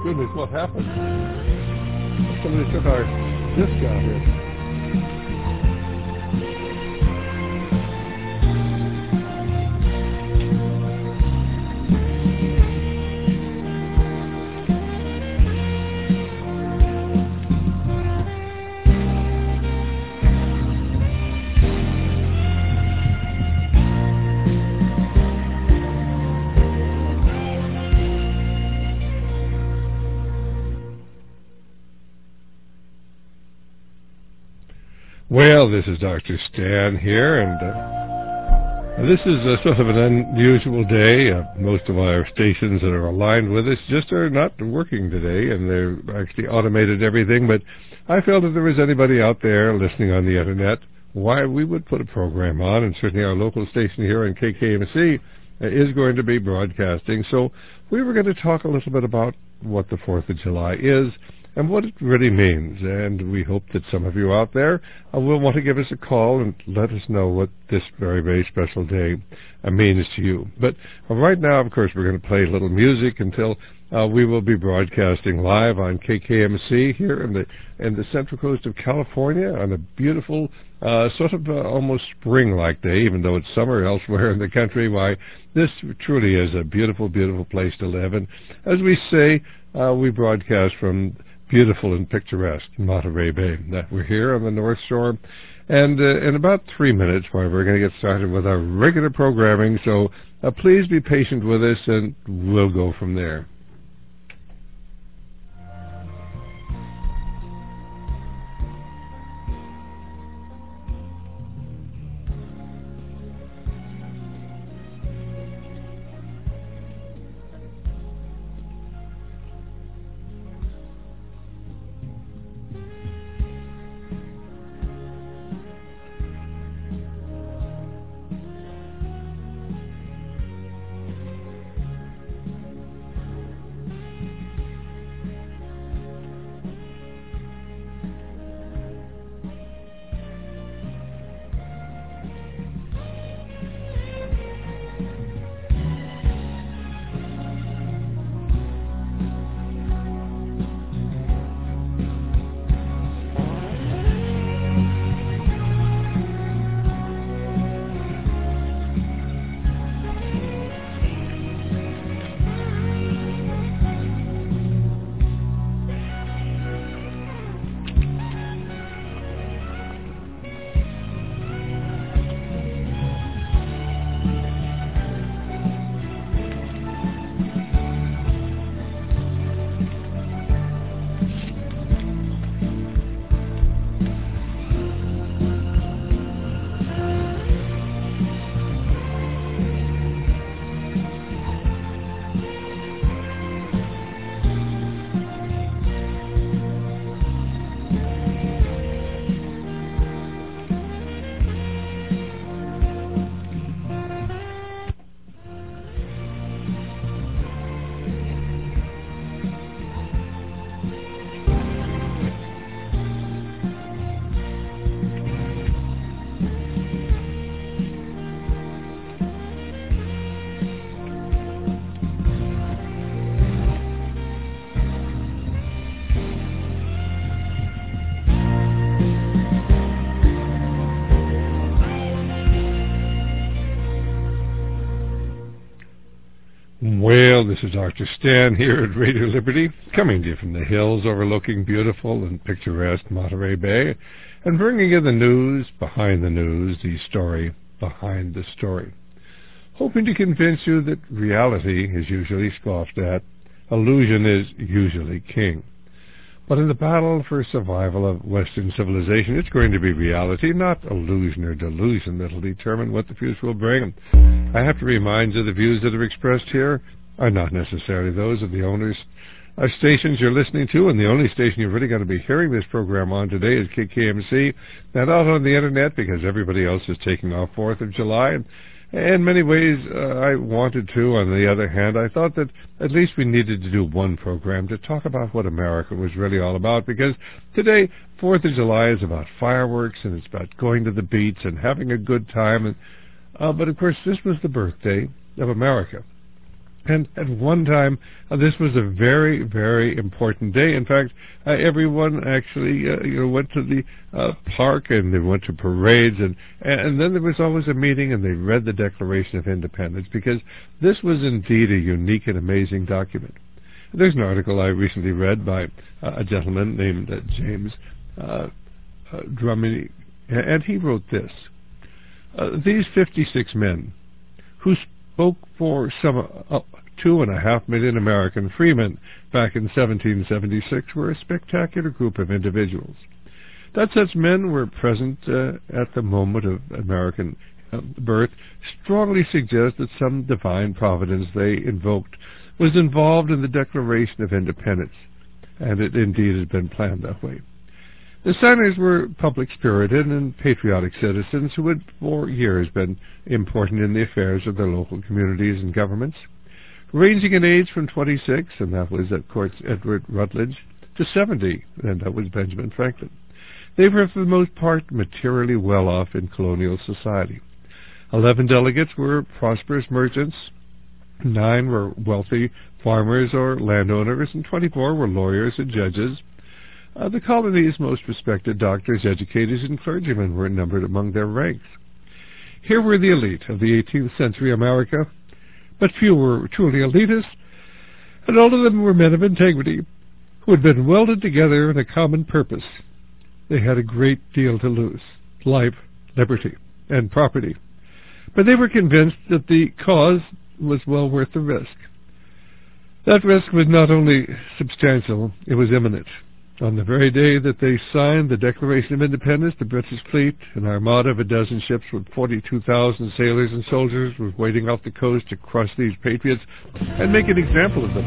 Goodness, what happened? Somebody took our disc out here. Well, this is Dr. Stan here, and this is sort of an unusual day. Most of our stations that are aligned with us just are not working today, and they've actually automated everything, but I felt if there was anybody out there listening on the Internet, why we would put a program on, and certainly our local station here on KKMC is going to be broadcasting. So we were going to talk a little bit about what the 4th of July is, and what it really means. And we hope that some of you out there will want to give us a call and let us know what this very, very special day means to you. But right now, of course, we're going to play a little music until we will be broadcasting live on KKMC here in the Central Coast of California on a beautiful, sort of almost spring-like day, even though it's summer elsewhere in the country. Why, this truly is a beautiful, beautiful place to live. And as we say, we broadcast from beautiful and picturesque Monterey Bay. We're here on the North Shore, and in about 3 minutes, we're going to get started with our regular programming, so please be patient with us, and we'll go from there. Well, this is Dr. Stan here at Radio Liberty, coming to you from the hills overlooking beautiful and picturesque Monterey Bay, and bringing you the news behind the news, the story behind the story. Hoping to convince you that reality is usually scoffed at, illusion is usually king. But in the battle for survival of Western civilization, it's going to be reality, not illusion or delusion, that will determine what the future will bring. I have to remind you the views that are expressed here are not necessarily those of the owners of stations you're listening to, and the only station you're really going to be hearing this program on today is KKMC, not out on the Internet because everybody else is taking off 4th of July. In many ways, I wanted to. On the other hand, I thought that at least we needed to do one program to talk about what America was really all about, because today, 4th of July is about fireworks, and it's about going to the beach and having a good time. But, of course, this was the birthday of America. And at one time, this was a very, very important day. In fact, everyone actually went to the park, and they went to parades, and then there was always a meeting, and they read the Declaration of Independence, because this was indeed a unique and amazing document. There's an article I recently read by a gentleman named James Drummond, and he wrote this. These 56 men who spoke for some 2.5 million American freemen back in 1776 were a spectacular group of individuals. That such men were present at the moment of American birth strongly suggests that some divine providence they invoked was involved in the Declaration of Independence, and it indeed had been planned that way. The signers were public-spirited and patriotic citizens who had for years been important in the affairs of their local communities and governments, ranging in age from 26, and that was, of course, Edward Rutledge, to 70, and that was Benjamin Franklin. They were, for the most part, materially well off in colonial society. 11 delegates were prosperous merchants, 9 were wealthy farmers or landowners, and 24 were lawyers and judges. The colony's most respected doctors, educators, and clergymen were numbered among their ranks. Here were the elite of the 18th century America, but few were truly elitist, and all of them were men of integrity who had been welded together in a common purpose. They had a great deal to lose: life, liberty, and property. But they were convinced that the cause was well worth the risk. That risk was not only substantial, it was imminent. On the very day that they signed the Declaration of Independence, the British fleet, an armada of a dozen ships with 42,000 sailors and soldiers, was waiting off the coast to crush these patriots and make an example of them.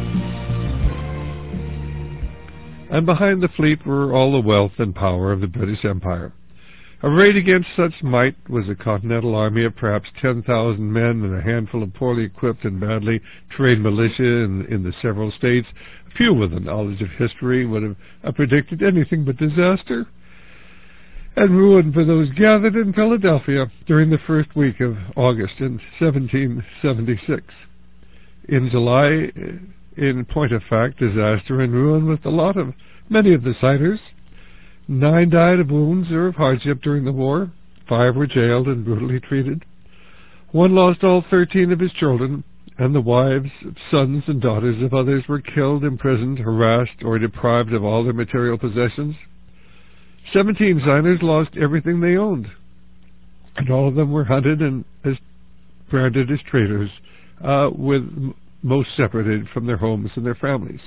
And behind the fleet were all the wealth and power of the British Empire. Arrayed against such might was a continental army of perhaps 10,000 men and a handful of poorly equipped and badly trained militia in the several states. Few with a knowledge of history would have predicted anything but disaster and ruin for those gathered in Philadelphia during the first week of August in 1776. In July, in point of fact, disaster and ruin was the lot of many of the signers. 9 died of wounds or of hardship during the war. 5 were jailed and brutally treated. 1 lost all 13 of his children, and the wives, sons, and daughters of others were killed, imprisoned, harassed, or deprived of all their material possessions. 17 signers lost everything they owned, and all of them were hunted and branded as traitors, with most separated from their homes and their families.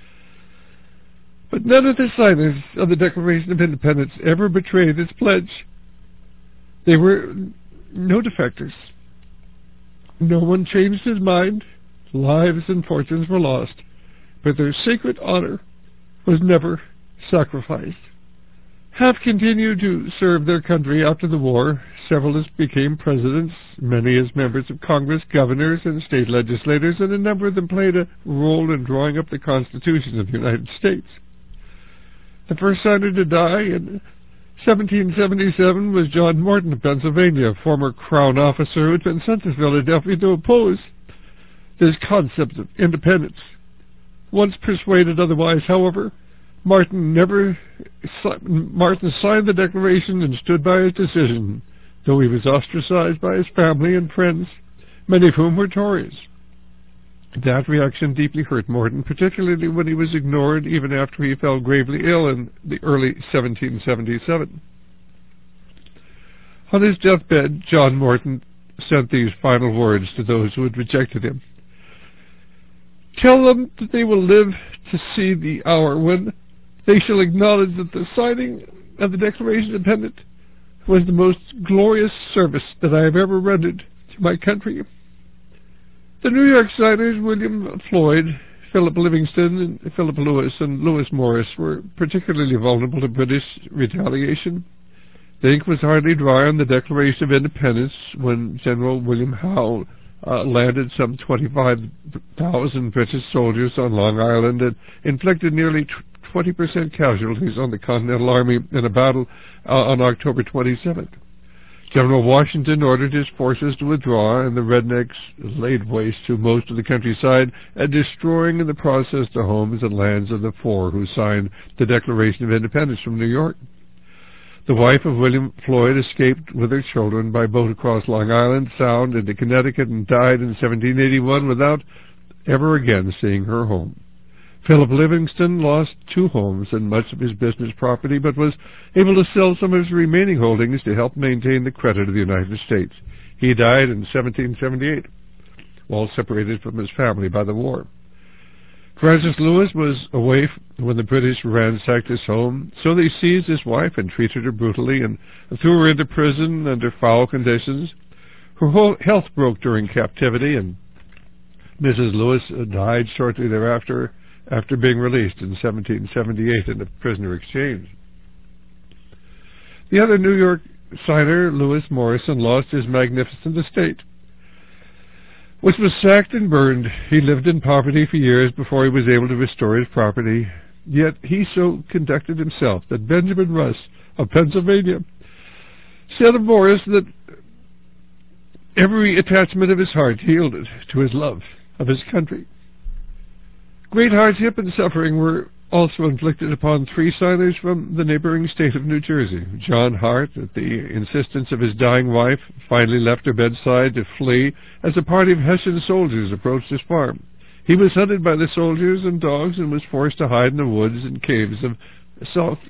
But none of the signers of the Declaration of Independence ever betrayed its pledge. They were no defectors. No one changed his mind. Lives and fortunes were lost, but their sacred honor was never sacrificed. Half continued to serve their country after the war. Several became presidents, many as members of Congress, governors, and state legislators, and a number of them played a role in drawing up the Constitution of the United States. The first signer to die in 1777 was John Morton of Pennsylvania, a former Crown officer who had been sent to Philadelphia to oppose this concept of independence. Once persuaded otherwise, however, Martin signed the Declaration and stood by his decision, though he was ostracized by his family and friends, many of whom were Tories. That reaction deeply hurt Morton, particularly when he was ignored even after he fell gravely ill in the early 1777. On his deathbed, John Morton sent these final words to those who had rejected him. "Tell them that they will live to see the hour when they shall acknowledge that the signing of the Declaration of Independence was the most glorious service that I have ever rendered to my country." The New York signers, William Floyd, Philip Livingston, and Philip Lewis, and Lewis Morris, were particularly vulnerable to British retaliation. The ink was hardly dry on the Declaration of Independence when General William Howe landed some 25,000 British soldiers on Long Island and inflicted nearly 20% casualties on the Continental Army in a battle on October 27th. General Washington ordered his forces to withdraw, and the rednecks laid waste to most of the countryside, and destroying in the process the homes and lands of the four who signed the Declaration of Independence from New York. The wife of William Floyd escaped with her children by boat across Long Island Sound into Connecticut and died in 1781 without ever again seeing her home. Philip Livingston lost 2 homes and much of his business property, but was able to sell some of his remaining holdings to help maintain the credit of the United States. He died in 1778, while separated from his family by the war. Francis Lewis was away when the British ransacked his home, so they seized his wife and treated her brutally and threw her into prison under foul conditions. Her whole health broke during captivity, and Mrs. Lewis died shortly thereafter, after being released in 1778 in a prisoner exchange. The other New York signer, Lewis Morrison, lost his magnificent estate, which was sacked and burned. He lived in poverty for years before he was able to restore his property. Yet he so conducted himself that Benjamin Rush of Pennsylvania said of Morris that every attachment of his heart yielded to his love of his country. Great hardship and suffering were also inflicted upon 3 signers from the neighboring state of New Jersey. John Hart, at the insistence of his dying wife, finally left her bedside to flee as a party of Hessian soldiers approached his farm. He was hunted by the soldiers and dogs and was forced to hide in the woods and caves of South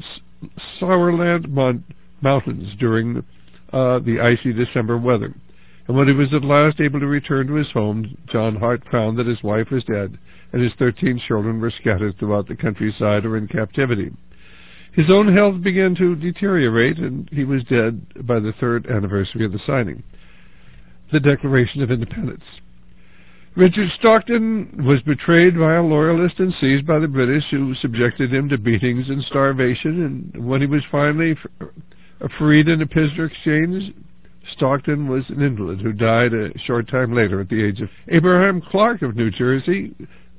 Sourland Mountains during the icy December weather. And when he was at last able to return to his home, John Hart found that his wife was dead, and his 13 children were scattered throughout the countryside or in captivity. His own health began to deteriorate, and he was dead by the 3rd anniversary of the signing, the Declaration of Independence. Richard Stockton was betrayed by a loyalist and seized by the British, who subjected him to beatings and starvation, and when he was finally freed in a prisoner exchange, Stockton was an invalid who died a short time later at the age of... Abraham Clark of New Jersey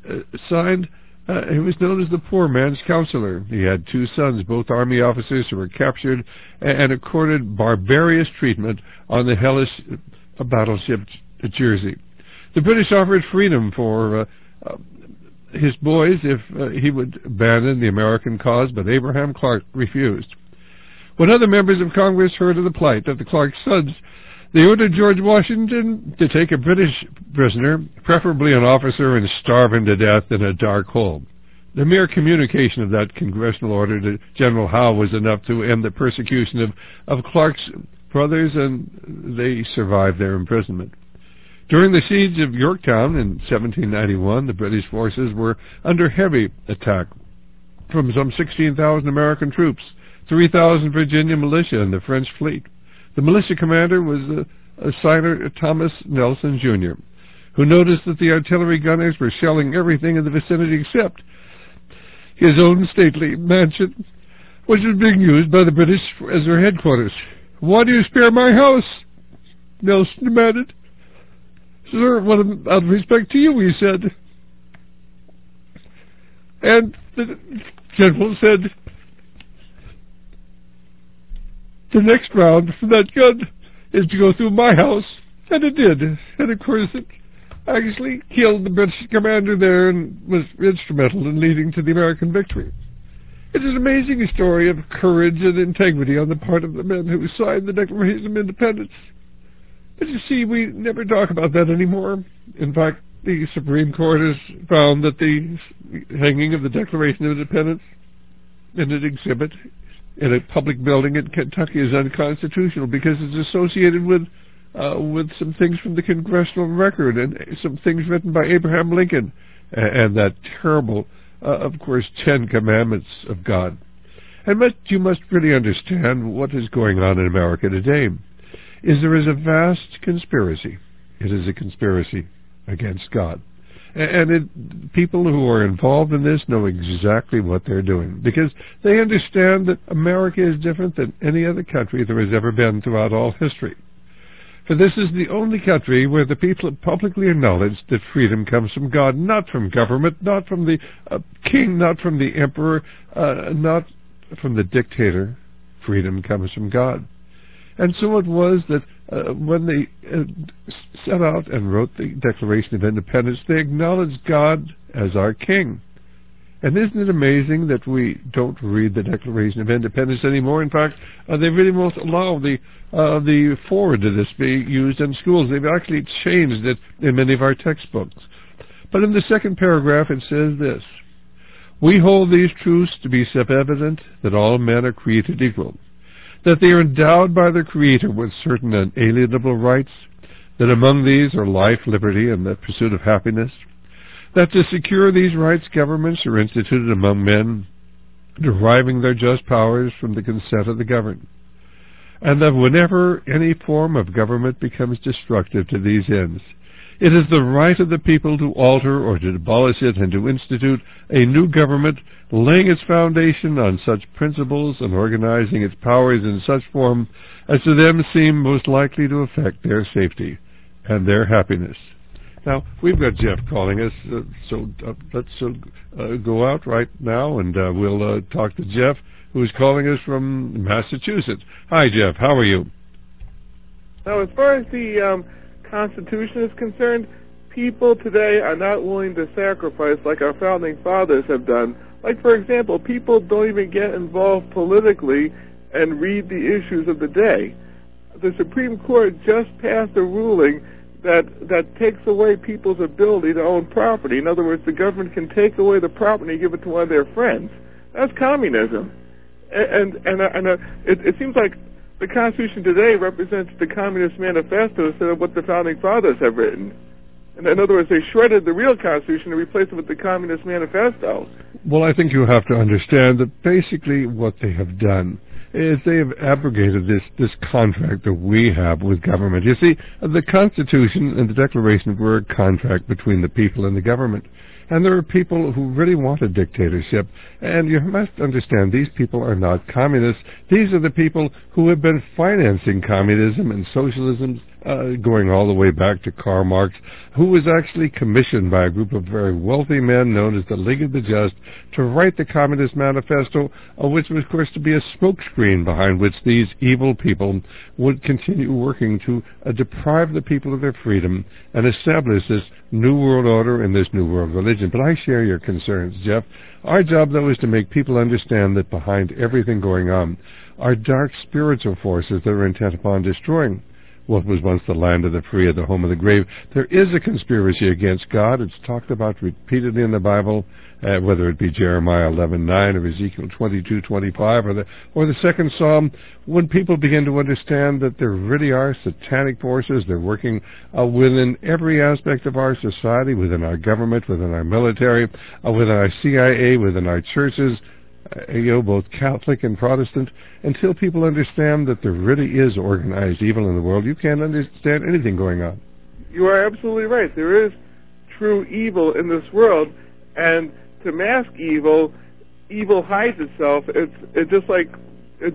he was known as the poor man's counselor. He had 2 sons, both Army officers, who were captured and accorded barbarous treatment on the hellish battleship Jersey. The British offered freedom for his boys if he would abandon the American cause, but Abraham Clark refused. When other members of Congress heard of the plight of the Clark sons, they ordered George Washington to take a British prisoner, preferably an officer, and starve him to death in a dark hole. The mere communication of that congressional order to General Howe was enough to end the persecution of Clark's brothers, and they survived their imprisonment. During the siege of Yorktown in 1791, the British forces were under heavy attack from some 16,000 American troops, 3,000 Virginia militia, and the French fleet. The militia commander was a signer, Thomas Nelson, Jr., who noticed that the artillery gunners were shelling everything in the vicinity except his own stately mansion, which was being used by the British as their headquarters. "Why do you spare my house?" Nelson demanded. "Sir, out of respect to you," he said. And the general said, "The next round from that gun is to go through my house," and it did. And of course it actually killed the British commander there and was instrumental in leading to the American victory. It is an amazing story of courage and integrity on the part of the men who signed the Declaration of Independence. But you see, we never talk about that anymore. In fact, the Supreme Court has found that the hanging of the Declaration of Independence in an exhibit in a public building in Kentucky is unconstitutional because it's associated with some things from the congressional record and some things written by Abraham Lincoln and that terrible, of course, 10 Commandments of God. And you must really understand what is going on in America today. There is a vast conspiracy. It is a conspiracy against God. And people who are involved in this know exactly what they're doing because they understand that America is different than any other country there has ever been throughout all history. For this is the only country where the people have publicly acknowledged that freedom comes from God, not from government, not from the king, not from the emperor, not from the dictator. Freedom comes from God. And so it was that when they set out and wrote the Declaration of Independence, they acknowledged God as our king. And isn't it amazing that we don't read the Declaration of Independence anymore? In fact, they really won't allow the foreword to this be used in schools. They've actually changed it in many of our textbooks. But in the second paragraph it says this: "We hold these truths to be self-evident, that all men are created equal, that they are endowed by their Creator with certain unalienable rights, that among these are life, liberty, and the pursuit of happiness, that to secure these rights governments are instituted among men, deriving their just powers from the consent of the governed, and that whenever any form of government becomes destructive to these ends, it is the right of the people to alter or to abolish it and to institute a new government, laying its foundation on such principles and organizing its powers in such form as to them seem most likely to affect their safety and their happiness." Now, we've got Jeff calling us, so let's go out right now, and we'll talk to Jeff, who's calling us from Massachusetts. Hi, Jeff. How are you? Now, as far as the Constitution is concerned, people today are not willing to sacrifice like our founding fathers have done. Like, for example, people don't even get involved politically and read the issues of the day. The Supreme Court just passed a ruling that takes away people's ability to own property. In other words, the government can take away the property and give it to one of their friends. That's communism. And it seems like the Constitution today represents the Communist Manifesto instead of what the Founding Fathers have written. In other words, they shredded the real Constitution and replaced it with the Communist Manifesto. Well, I think you have to understand that basically what they have done is they have abrogated this contract that we have with government. You see, the Constitution and the Declaration were a contract between the people and the government. And there are people who really want a dictatorship. And you must understand, these people are not communists. These are the people who have been financing communism and socialism, going all the way back to Karl Marx, who was actually commissioned by a group of very wealthy men known as the League of the Just to write the Communist Manifesto, which was, of course, to be a smokescreen behind which these evil people would continue working to deprive the people of their freedom and establish this New World Order and this New World Religion. But I share your concerns, Jeff. Our job, though, is to make people understand that behind everything going on are dark spiritual forces that are intent upon destroying what was once the land of the free or the home of the grave. There is a conspiracy against God. It's talked about repeatedly in the Bible, whether it be Jeremiah 11:9 or Ezekiel 22:25 or the second Psalm. When people begin to understand that there really are satanic forces, they're working within every aspect of our society, within our government, within our military, within our CIA, within our churches, both Catholic and Protestant. Until people understand that there really is organized evil in the world, you can't understand anything going on. You are absolutely right. There is true evil in this world, and to mask evil, evil hides itself. It's just like if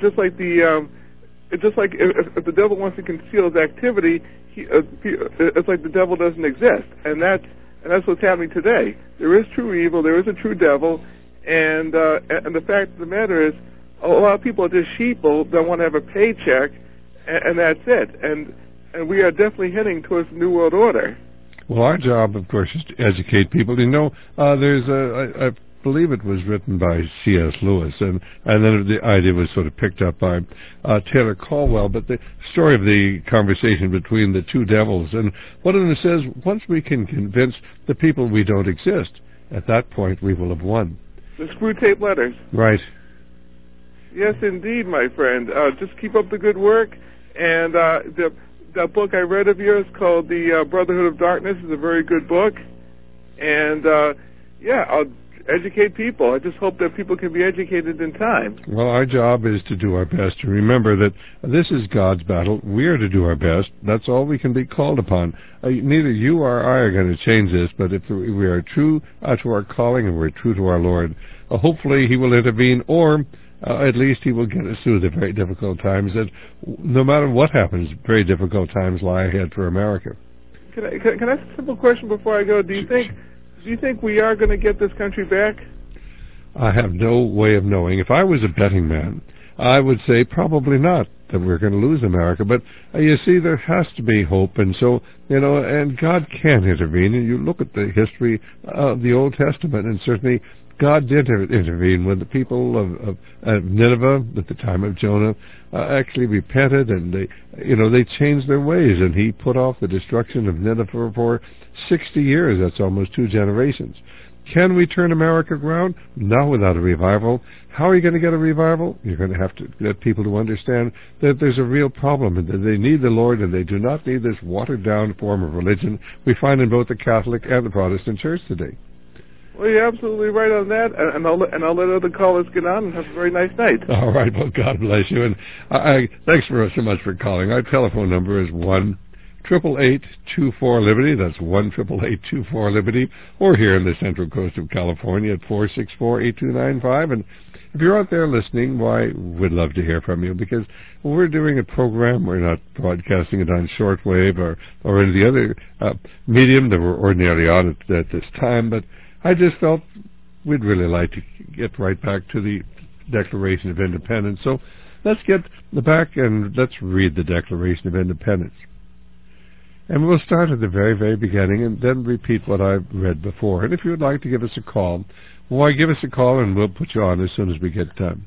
the devil wants to conceal his activity, it's like the devil doesn't exist, and that's what's happening today. There is true evil. There is a true devil. And the fact of the matter is, a lot of people are just sheeple that want to have a paycheck, and that's it. And we are definitely heading towards the New World Order. Well, our job, of course, is to educate people. There's I believe it was written by C.S. Lewis, and then the idea was sort of picked up by Taylor Caldwell, but the story of the conversation between the two devils. And one of them says, once we can convince the people we don't exist, at that point we will have won. The screw tape letters. Right. Yes, indeed, my friend. Just keep up the good work. And that book I read of yours called The Brotherhood of Darkness is a very good book. And, I'll educate people. I just hope that people can be educated in time. Well, our job is to do our best to remember that this is God's battle. We are to do our best. That's all we can be called upon. Neither you or I are going to change this, but if we are true to our calling and we're true to our Lord, hopefully He will intervene, or at least He will get us through the very difficult times. That no matter what happens, very difficult times lie ahead for America. Can I ask a simple question before I go? Do you think we are going to get this country back? I have no way of knowing. If I was a betting man, I would say probably not. that we're going to lose America. But you see, there has to be hope, and so, and God can intervene. And you look at the history of the Old Testament, and certainly God did intervene when the people of Nineveh at the time of Jonah actually repented, and they changed their ways, and he put off the destruction of Nineveh for 60 years. That's almost 2 generations. Can we turn America around? Not without a revival. How are you going to get a revival? You're going to have to get people to understand that there's a real problem, and that they need the Lord, and they do not need this watered-down form of religion we find in both the Catholic and the Protestant Church today. Well, you're absolutely right on that, and I'll let other callers get on, and have a very nice night. All right. Well, God bless you, and thanks so much for calling. Our telephone number is 1-888-24-LIBERTY. That's 1-888-24-LIBERTY, or here in the Central Coast of California at 464-8295. And if you're out there listening, why, we'd love to hear from you, because we're doing a program. We're not broadcasting it on shortwave or any of the other medium that we're ordinarily on at this time, but I just felt we'd really like to get right back to the Declaration of Independence. So let's get back and let's read the Declaration of Independence. And we'll start at the very, very beginning and then repeat what I've read before. And if you would like to give us a call, why, give us a call and we'll put you on as soon as we get time.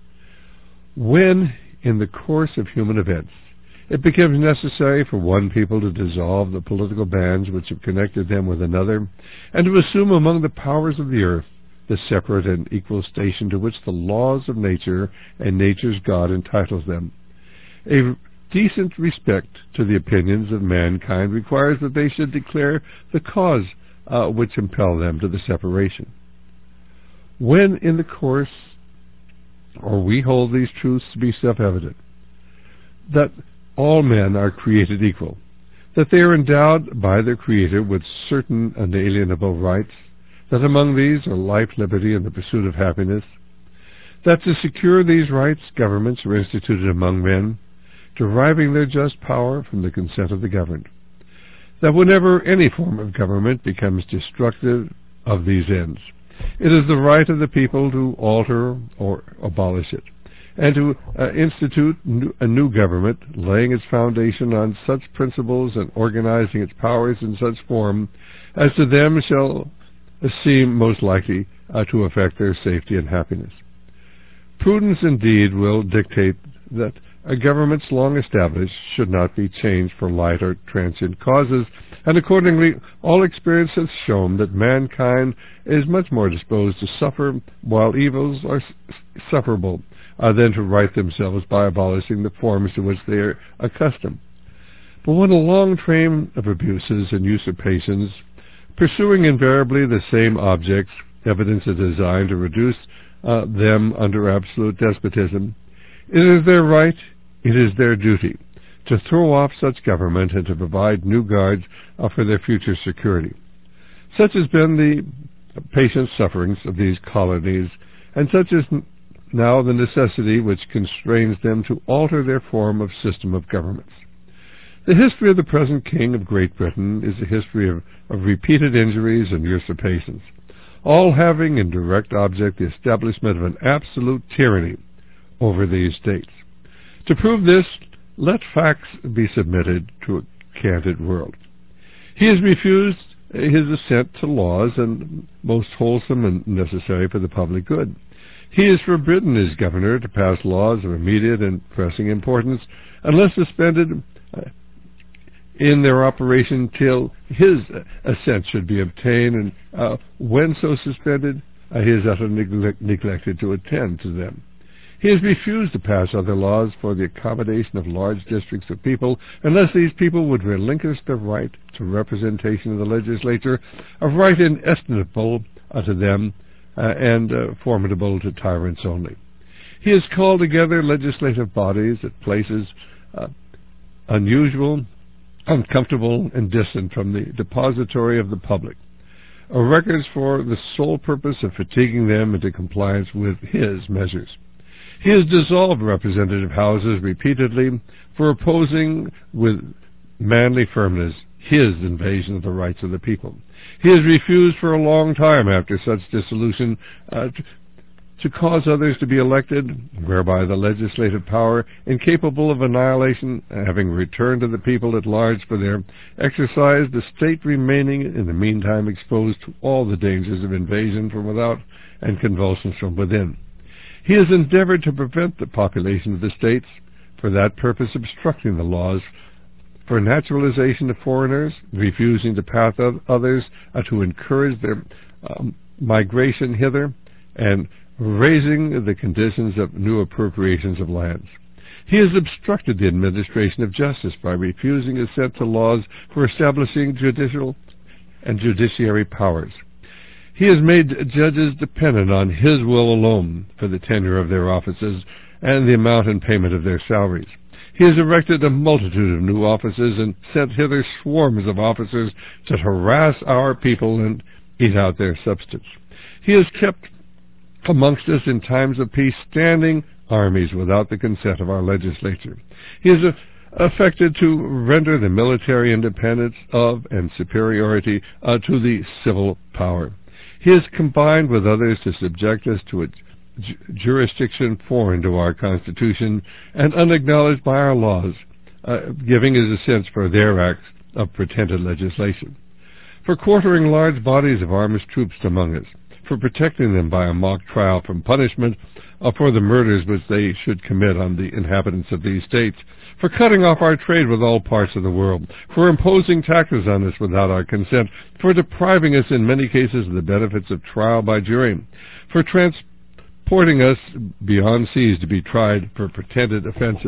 When, in the course of human events, it becomes necessary for one people to dissolve the political bands which have connected them with another, and to assume among the powers of the earth the separate and equal station to which the laws of nature and nature's God entitles them, a decent respect to the opinions of mankind requires that they should declare the cause which impel them to the separation. When in the course, or we hold these truths to be self-evident, that all men are created equal, that they are endowed by their Creator with certain unalienable rights, that among these are life, liberty, and the pursuit of happiness, that to secure these rights governments are instituted among men, deriving their just power from the consent of the governed, that whenever any form of government becomes destructive of these ends, it is the right of the people to alter or abolish it, and to institute a new government, laying its foundation on such principles and organizing its powers in such form as to them shall seem most likely to affect their safety and happiness. Prudence indeed will dictate that governments long established should not be changed for light or transient causes, and accordingly all experience has shown that mankind is much more disposed to suffer while evils are sufferable than to right themselves by abolishing the forms to which they are accustomed. But when a long train of abuses and usurpations, pursuing invariably the same objects, evidence a design to reduce them under absolute despotism, it is their right, it is their duty, to throw off such government and to provide new guards for their future security. Such has been the patient sufferings of these colonies, and such is now the necessity which constrains them to alter their form of system of governments. The history of the present King of Great Britain is a history of repeated injuries and usurpations, all having in direct object the establishment of an absolute tyranny over these states. To prove this, let facts be submitted to a candid world. He has refused his assent to laws and most wholesome and necessary for the public good. He has forbidden his governor to pass laws of immediate and pressing importance unless suspended in their operation till his assent should be obtained, and when so suspended, he has utterly neglected to attend to them. He has refused to pass other laws for the accommodation of large districts of people unless these people would relinquish their right to representation in the legislature, a right inestimable to them and formidable to tyrants only. He has called together legislative bodies at places unusual, uncomfortable, and distant from the depository of the public, records for the sole purpose of fatiguing them into compliance with his measures. He has dissolved representative houses repeatedly for opposing with manly firmness his invasion of the rights of the people. He has refused for a long time after such dissolution to cause others to be elected, whereby the legislative power, incapable of annihilation, having returned to the people at large for their exercise, the state remaining in the meantime exposed to all the dangers of invasion from without and convulsions from within. He has endeavored to prevent the population of the states, for that purpose obstructing the laws for naturalization of foreigners, refusing to pass others to encourage their migration hither, and raising the conditions of new appropriations of lands. He has obstructed the administration of justice by refusing assent to laws for establishing judicial and judiciary powers. He has made judges dependent on his will alone for the tenure of their offices and the amount and payment of their salaries. He has erected a multitude of new offices and sent hither swarms of officers to harass our people and eat out their substance. He has kept amongst us in times of peace standing armies without the consent of our legislature. He has affected to render the military independence of and superiority to the civil power. He has combined with others to subject us to a jurisdiction foreign to our Constitution and unacknowledged by our laws, giving his assent for their acts of pretended legislation, for quartering large bodies of armed troops among us, for protecting them by a mock trial from punishment for the murders which they should commit on the inhabitants of these states, for cutting off our trade with all parts of the world, for imposing taxes on us without our consent, for depriving us in many cases of the benefits of trial by jury, for transporting us beyond seas to be tried for pretended offenses,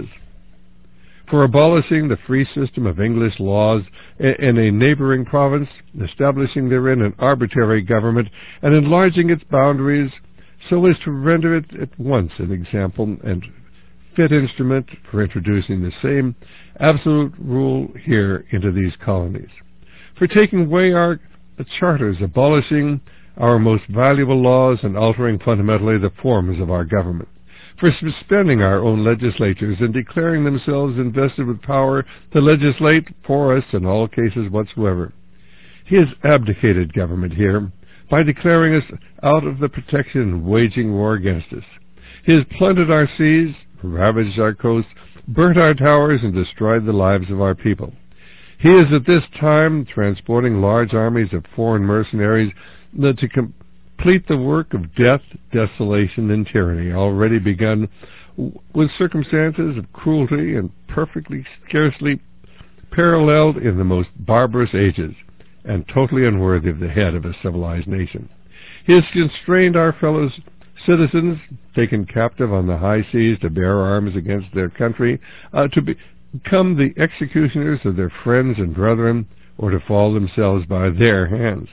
for abolishing the free system of English laws in a neighboring province, establishing therein an arbitrary government, and enlarging its boundaries so as to render it at once an example and fit instrument for introducing the same absolute rule here into these colonies, for taking away our charters, abolishing our most valuable laws, and altering fundamentally the forms of our government, for suspending our own legislatures and declaring themselves invested with power to legislate for us in all cases whatsoever. He has abdicated government here by declaring us out of the protection and waging war against us. He has plundered our seas, ravaged our coasts, burnt our towers, and destroyed the lives of our people. He is at this time transporting large armies of foreign mercenaries to complete the work of death, desolation, and tyranny, already begun with circumstances of cruelty and perfectly scarcely paralleled in the most barbarous ages, and totally unworthy of the head of a civilized nation. He has constrained our fellow citizens, taken captive on the high seas to bear arms against their country, to become the executioners of their friends and brethren, or to fall themselves by their hands.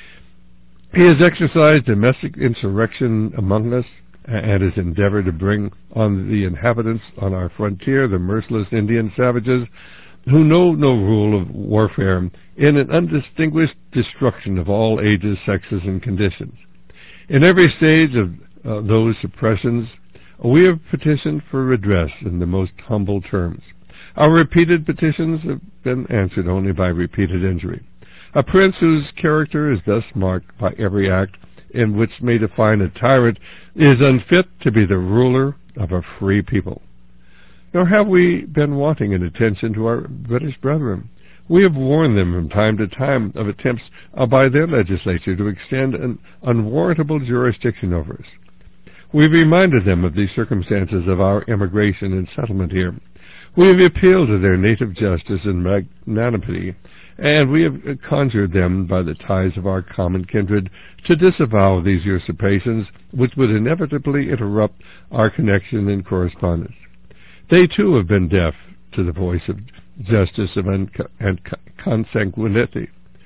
He has exercised domestic insurrection among us, and has endeavored to bring on the inhabitants on our frontier the merciless Indian savages, who know no rule of warfare, in an undistinguished destruction of all ages, sexes, and conditions. In every stage of those suppressions, we have petitioned for redress in the most humble terms. Our repeated petitions have been answered only by repeated injury. A prince whose character is thus marked by every act in which may define a tyrant is unfit to be the ruler of a free people. Nor have we been wanting in attention to our British brethren. We have warned them from time to time of attempts by their legislature to extend an unwarrantable jurisdiction over us. We have reminded them of the circumstances of our emigration and settlement here. We have appealed to their native justice and magnanimity, and we have conjured them by the ties of our common kindred to disavow these usurpations, which would inevitably interrupt our connection and correspondence. They too have been deaf to the voice of justice and consanguinity.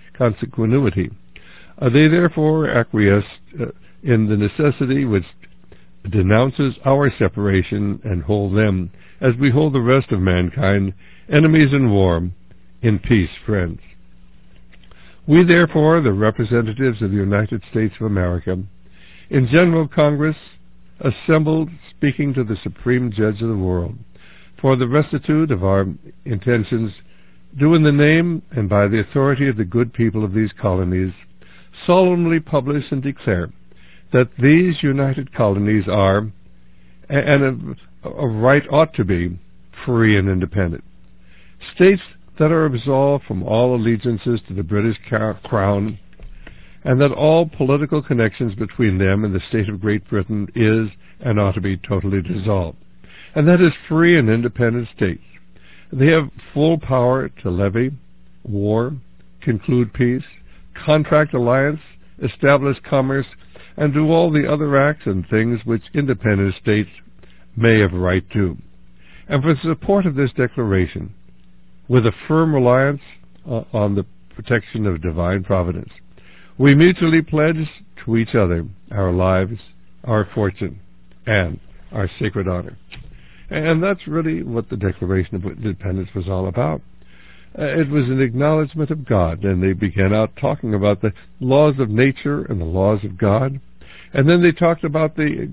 They therefore acquiesce in the necessity which denounces our separation, and hold them, as we hold the rest of mankind, enemies in war, in peace friends. We therefore, the representatives of the United States of America, in General Congress, assembled, speaking to the Supreme Judge of the world, for the rectitude of our intentions, do in the name and by the authority of the good people of these colonies, solemnly publish and declare that these united colonies are, and a right ought to be, free and independent. States that are absolved from all allegiances to the British Crown, and that all political connections between them and the state of Great Britain is and ought to be totally dissolved. And that is free and independent states. They have full power to levy war, conclude peace, contract alliance, establish commerce, and do all the other acts and things which independent states may have right to. And for the support of this declaration, with a firm reliance on the protection of divine providence, we mutually pledge to each other our lives, our fortune, and our sacred honor. And that's really what the Declaration of Independence was all about. It was an acknowledgement of God, and they began out talking about the laws of nature and the laws of God. And then they talked about the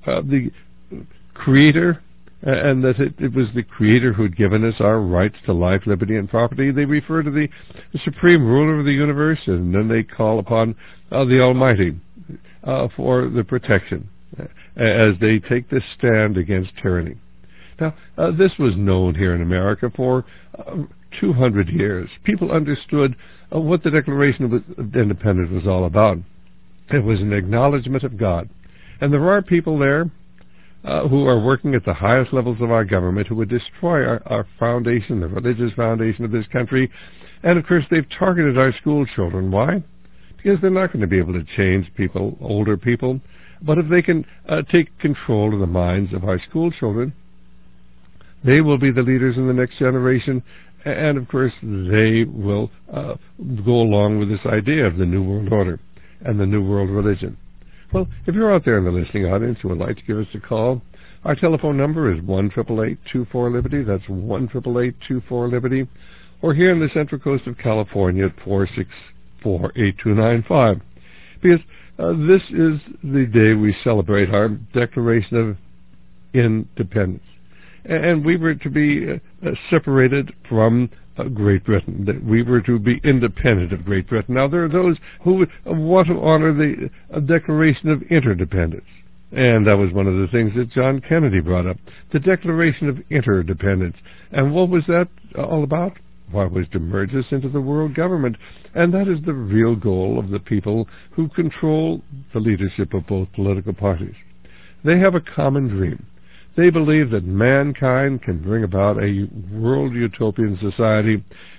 Creator, and that it was the Creator who had given us our rights to life, liberty, and property. They refer to the supreme ruler of the universe, and then they call upon the Almighty for the protection as they take this stand against tyranny. Now, this was known here in America for 200 years. People understood what the Declaration of Independence was all about. It was an acknowledgement of God. And there are people there who are working at the highest levels of our government who would destroy our foundation, the religious foundation of this country. And, of course, they've targeted our school children. Why? Because they're not going to be able to change people, older people. But if they can take control of the minds of our school children, they will be the leaders in the next generation. And, of course, they will go along with this idea of the New World Order and the New World Religion. Well, if you're out there in the listening audience who would like to give us a call, our telephone number is 1-888-24-LIBERTY. That's 1-888-24-LIBERTY. Or here in the Central Coast of California at 464-8295. Because this is the day we celebrate our Declaration of Independence. And we were to be separated from Great Britain, that we were to be independent of Great Britain. Now, there are those who want to honor the Declaration of Interdependence. And that was one of the things that John Kennedy brought up, the Declaration of Interdependence. And what was that all about? Why, it was to merge us into the world government. And that is the real goal of the people who control the leadership of both political parties. They have a common dream. They believe that mankind can bring about a world utopian society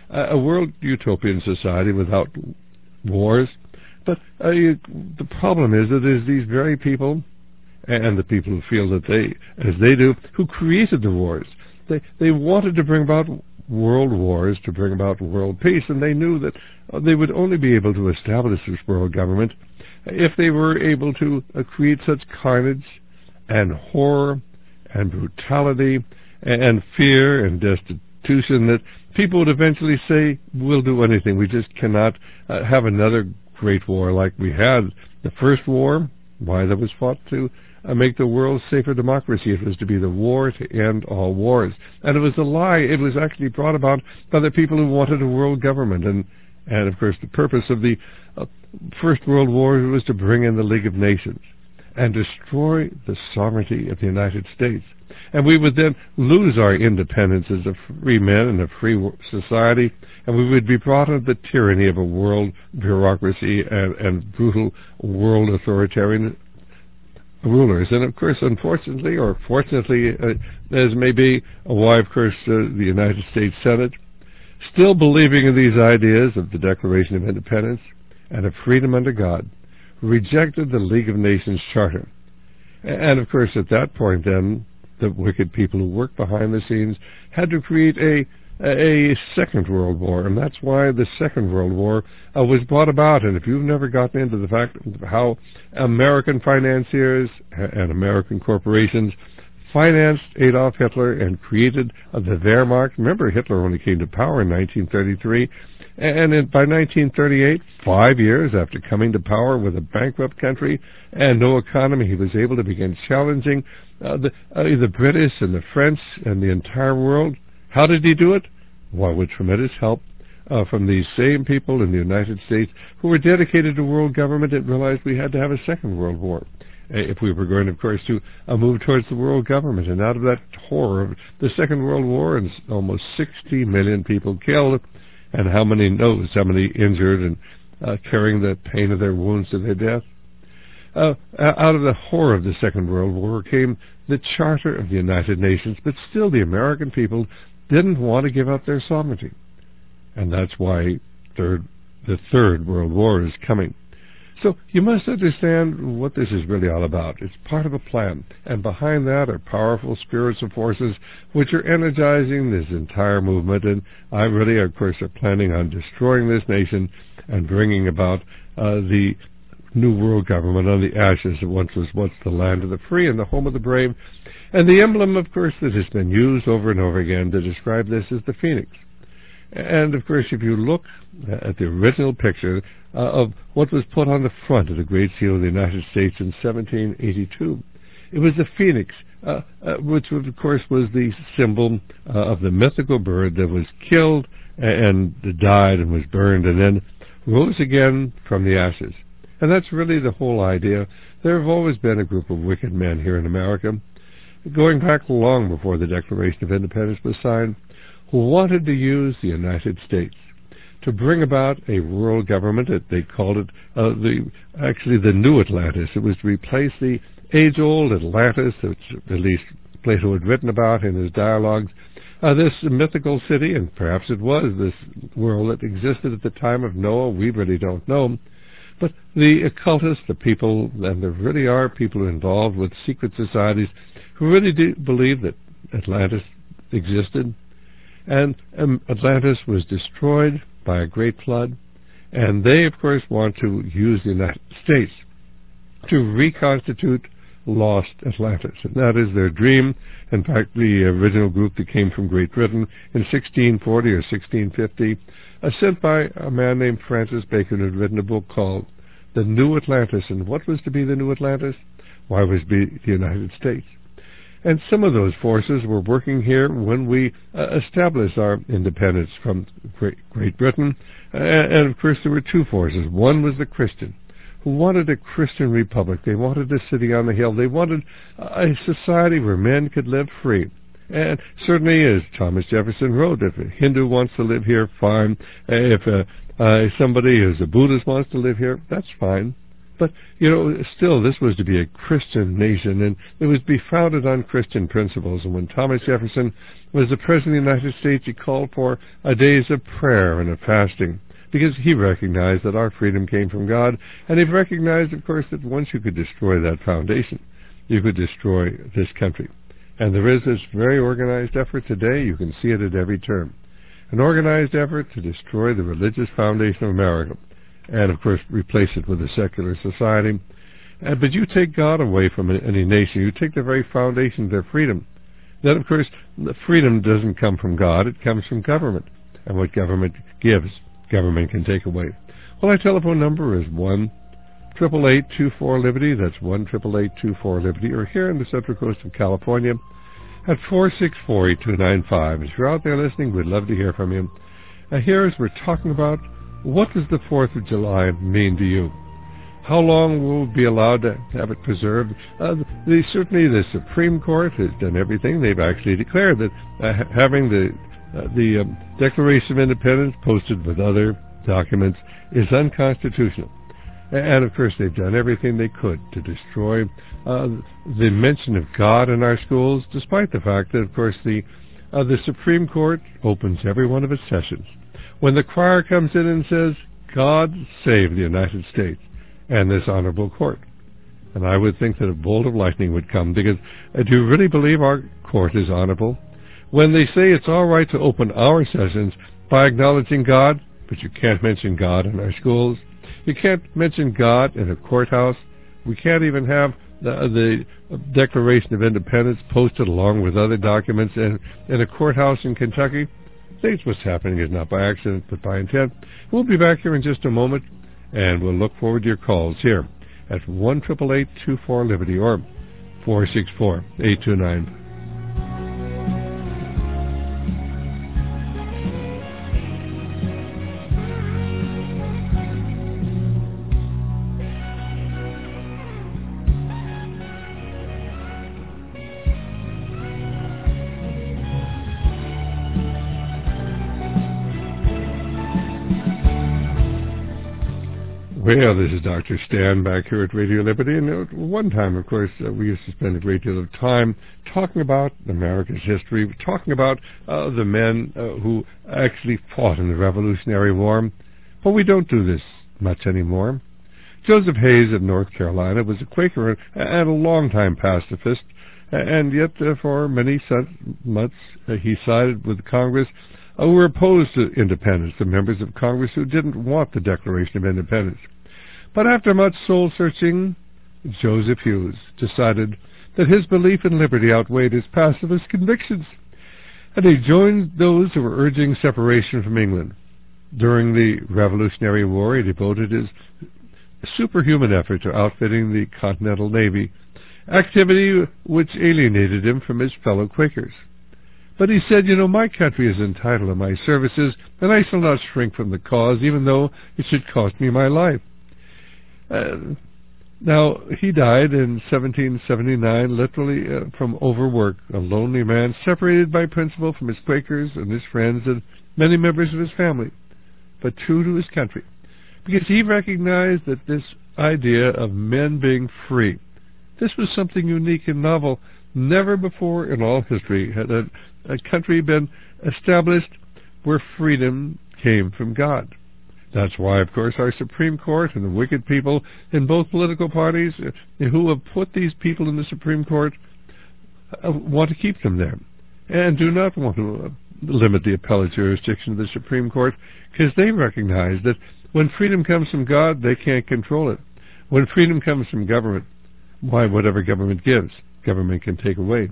without wars. But the problem is that there's these very people, and the people who feel that as they do, who created the wars. They wanted to bring about world wars, to bring about world peace, and they knew that they would only be able to establish this world government if they were able to create such carnage and horror and brutality and fear and destitution that people would eventually say, we'll do anything. We just cannot have another great war like we had. The first war, why, that was fought to make the world safer democracy. It was to be the war to end all wars. And it was a lie. It was actually brought about by the people who wanted a world government. And of course, the purpose of the First World War was to bring in the League of Nations and destroy the sovereignty of the United States. And we would then lose our independence as a free men and a free society, and we would be brought under the tyranny of a world bureaucracy and brutal world authoritarian rulers. And of course, unfortunately, or fortunately, as may be, why, of course, the United States Senate, still believing in these ideas of the Declaration of Independence and of freedom under God, rejected the League of Nations Charter. And of course, at that point then, the wicked people who worked behind the scenes had to create a Second World War, and that's why the Second World War was brought about. And if you've never gotten into the fact of how American financiers and American corporations financed Adolf Hitler and created the Wehrmacht. Remember, Hitler only came to power in 1933, and by 1938, 5 years after coming to power with a bankrupt country and no economy, he was able to begin challenging the British and the French and the entire world. How did he do it? Why, with tremendous help from these same people in the United States who were dedicated to world government and realized we had to have a second world war if we were going, of course, to move towards the world government. And out of that horror of the Second World War, and almost 60 million people killed, and how many injured and carrying the pain of their wounds to their death. Out of the horror of the Second World War came the Charter of the United Nations, but still the American people didn't want to give up their sovereignty. And that's why the Third World War is coming. So you must understand what this is really all about. It's part of a plan, and behind that are powerful spiritual forces which are energizing this entire movement, and I really, of course, are planning on destroying this nation and bringing about the new world government on the ashes of what was once the land of the free and the home of the brave. And the emblem, of course, that has been used over and over again to describe this is the phoenix. And, of course, if you look at the original picture of what was put on the front of the Great Seal of the United States in 1782, it was the phoenix, which, of course, was the symbol of the mythical bird that was killed and died and was burned and then rose again from the ashes. And that's really the whole idea. There have always been a group of wicked men here in America, going back long before the Declaration of Independence was signed, who wanted to use the United States to bring about a world government. They called it the New Atlantis. It was to replace the age-old Atlantis, which at least Plato had written about in his dialogues. This mythical city, and perhaps it was this world that existed at the time of Noah, we really don't know. But the occultists, the people, and there really are people involved with secret societies who really do believe that Atlantis existed. And Atlantis was destroyed by a great flood, and they, of course, want to use the United States to reconstitute lost Atlantis. And that is their dream. In fact, the original group that came from Great Britain in 1640 or 1650, sent by a man named Francis Bacon, who had written a book called The New Atlantis. And what was to be the New Atlantis? Why was to be the United States? And some of those forces were working here when we established our independence from Great Britain. And of course, there were two forces. One was the Christian, who wanted a Christian republic. They wanted a city on the hill. They wanted a society where men could live free. And certainly, as Thomas Jefferson wrote, if a Hindu wants to live here, fine. If somebody who's a Buddhist wants to live here, that's fine. But, still, this was to be a Christian nation, and it was to be founded on Christian principles. And when Thomas Jefferson was the President of the United States, he called for days of prayer and of fasting, because he recognized that our freedom came from God, and he recognized, of course, that once you could destroy that foundation, you could destroy this country. And there is this very organized effort today. You can see it at every turn. An organized effort to destroy the religious foundation of America, and, of course, replace it with a secular society. But you take God away from any nation. You take the very foundation of their freedom. Then, of course, the freedom doesn't come from God. It comes from government. And what government gives, government can take away. Well, our telephone number is 1-888-24-LIBERTY. That's 1-888-24-LIBERTY. Or here in the Central Coast of California at 464-8295. If you're out there listening, we'd love to hear from you. Here, as we're talking about, what does the 4th of July mean to you? How long will we be allowed to have it preserved? Certainly the Supreme Court has done everything. They've actually declared that having the Declaration of Independence posted with other documents is unconstitutional. And, of course, they've done everything they could to destroy the mention of God in our schools, despite the fact that, of course, the Supreme Court opens every one of its sessions when the crier comes in and says, God save the United States and this honorable court. And I would think that a bolt of lightning would come, because do you really believe our court is honorable? When they say it's all right to open our sessions by acknowledging God, but you can't mention God in our schools. You can't mention God in a courthouse. We can't even have the Declaration of Independence posted along with other documents in a courthouse in Kentucky. What's happening is not by accident, but by intent. We'll be back here in just a moment, and we'll look forward to your calls here at 1-888-24-LIBERTY or 464-8295. Well, this is Dr. Stan back here at Radio Liberty, and one time, of course, we used to spend a great deal of time talking about America's history, talking about the men who actually fought in the Revolutionary War, but we don't do this much anymore. Joseph Hayes of North Carolina was a Quaker and a longtime pacifist, and yet for many months he sided with Congress who were opposed to independence, the members of Congress who didn't want the Declaration of Independence. But after much soul-searching, Joseph Hughes decided that his belief in liberty outweighed his pacifist convictions, and he joined those who were urging separation from England. During the Revolutionary War, he devoted his superhuman effort to outfitting the Continental Navy, activity which alienated him from his fellow Quakers. But he said, my country is entitled to my services, and I shall not shrink from the cause, even though it should cost me my life. Now, he died in 1779, literally from overwork, a lonely man, separated by principle from his Quakers and his friends and many members of his family, but true to his country, because he recognized that this idea of men being free, this was something unique and novel. Never before in all history had a country been established where freedom came from God. That's why, of course, our Supreme Court and the wicked people in both political parties who have put these people in the Supreme Court want to keep them there and do not want to limit the appellate jurisdiction of the Supreme Court, because they recognize that when freedom comes from God, they can't control it. When freedom comes from government, why, whatever government gives, government can take away.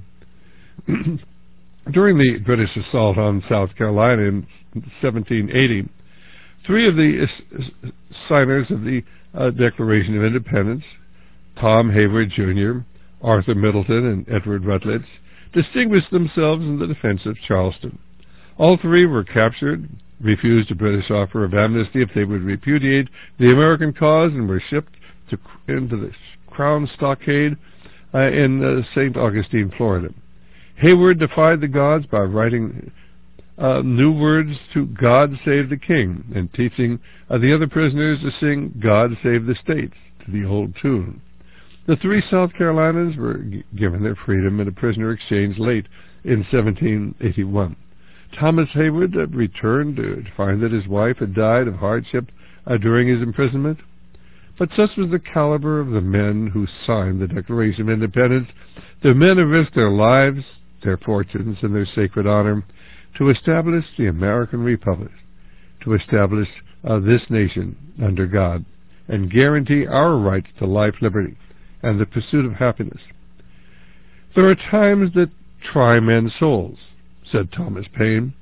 During the British assault on South Carolina in 1780, three of the signers of the Declaration of Independence, Tom Hayward Jr., Arthur Middleton, and Edward Rutledge, distinguished themselves in the defense of Charleston. All three were captured, refused a British offer of amnesty if they would repudiate the American cause, and were shipped into the Crown Stockade in St. Augustine, Florida. Hayward defied the gods by writing new words to God Save the King and teaching the other prisoners to sing God Save the States to the old tune. The three South Carolinas were given their freedom in a prisoner exchange late in 1781. Thomas Hayward returned to find that his wife had died of hardship during his imprisonment. But such was the caliber of the men who signed the Declaration of Independence, the men who risked their lives, their fortunes, and their sacred honor to establish the American Republic, to establish this nation under God, and guarantee our rights to life, liberty, and the pursuit of happiness. There are times that try men's souls, said Thomas Paine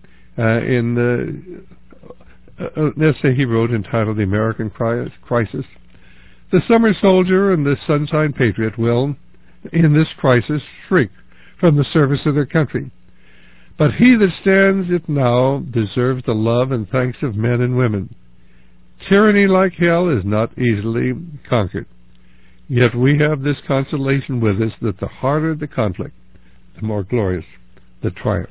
in an essay he wrote entitled The American Crisis. The summer soldier and the sunshine patriot will, in this crisis, shrink from the service of their country. But he that stands it now deserves the love and thanks of men and women. Tyranny like hell is not easily conquered. Yet we have this consolation with us, that the harder the conflict, the more glorious the triumph.